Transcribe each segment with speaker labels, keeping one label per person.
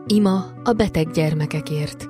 Speaker 1: Ima a beteg gyermekekért.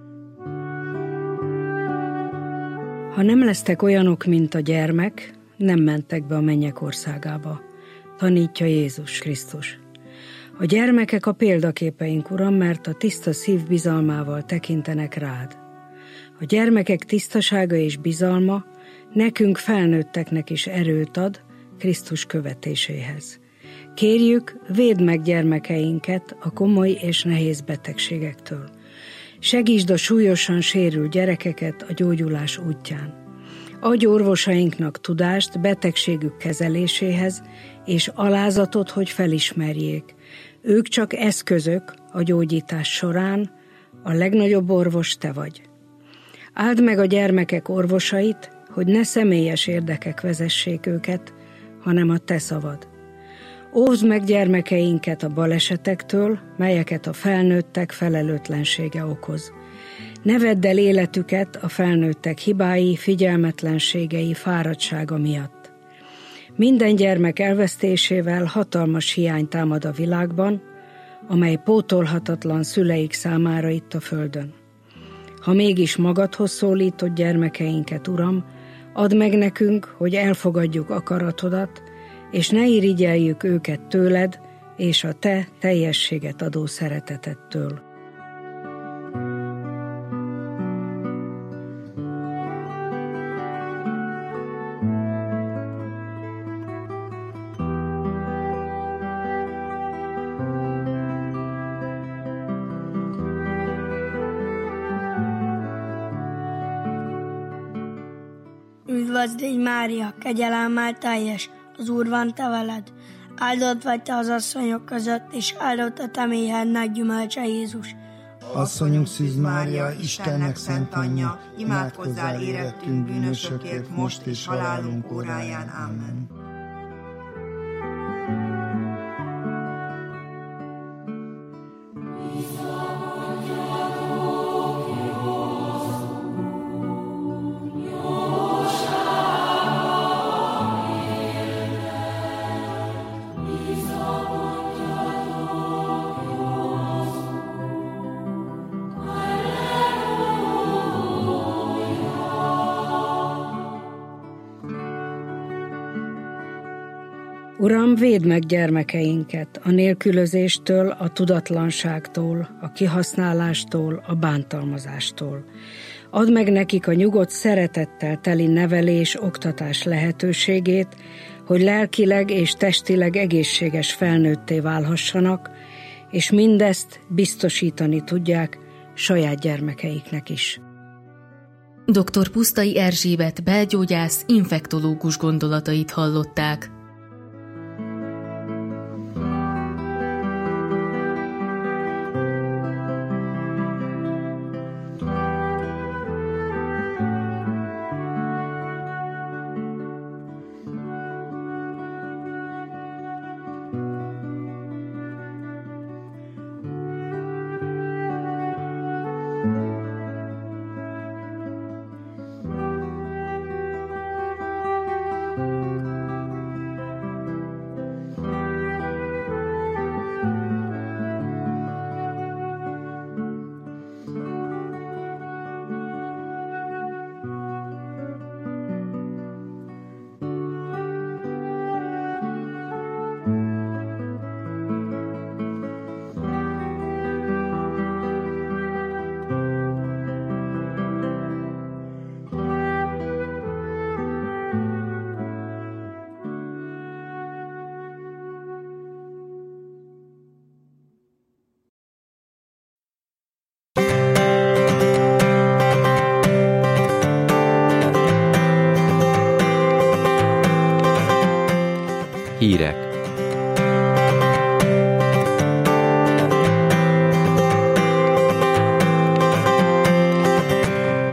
Speaker 2: Ha nem lesztek olyanok, mint a gyermek, nem mentek be a mennyek országába, tanítja Jézus Krisztus. A gyermekek a példaképeink, Uram, mert a tiszta szív bizalmával tekintenek rád. A gyermekek tisztasága és bizalma nekünk felnőtteknek is erőt ad Krisztus követéséhez. Kérjük, védd meg gyermekeinket a komoly és nehéz betegségektől. Segítsd a súlyosan sérült gyerekeket a gyógyulás útján. Adj orvosainknak tudást betegségük kezeléséhez, és alázatot, hogy felismerjék. Ők csak eszközök a gyógyítás során, a legnagyobb orvos te vagy. Áld meg a gyermekek orvosait, hogy ne személyes érdekek vezessék őket, hanem a te szavad. Óvd meg gyermekeinket a balesetektől, melyeket a felnőttek felelőtlensége okoz. Ne vedd el életüket a felnőttek hibái, figyelmetlenségei, fáradtsága miatt. Minden gyermek elvesztésével hatalmas hiány támad a világban, amely pótolhatatlan szüleik számára itt a földön. Ha mégis magadhoz szólítod gyermekeinket, Uram, add meg nekünk, hogy elfogadjuk akaratodat, és ne irigyeljük őket tőled és a te teljességet adó szeretetettől.
Speaker 3: Üdvözlégy Mária, kegyelemmel teljes, az Úr van te veled. Áldott vagy te az asszonyok között, és áldott a te méhednek gyümölcse Jézus.
Speaker 4: Asszonyunk Szűz Mária, Istennek szent anyja, imádkozzál érettünk bűnösökért, most és halálunk óráján. Amen.
Speaker 2: Uram, védd meg gyermekeinket a nélkülözéstől, a tudatlanságtól, a kihasználástól, a bántalmazástól. Add meg nekik a nyugodt szeretettel teli nevelés, oktatás lehetőségét, hogy lelkileg és testileg egészséges felnőtté válhassanak, és mindezt biztosítani tudják saját gyermekeiknek is.
Speaker 1: Dr. Pusztai Erzsébet belgyógyász, infektológus gondolatait hallották.
Speaker 5: Hírek.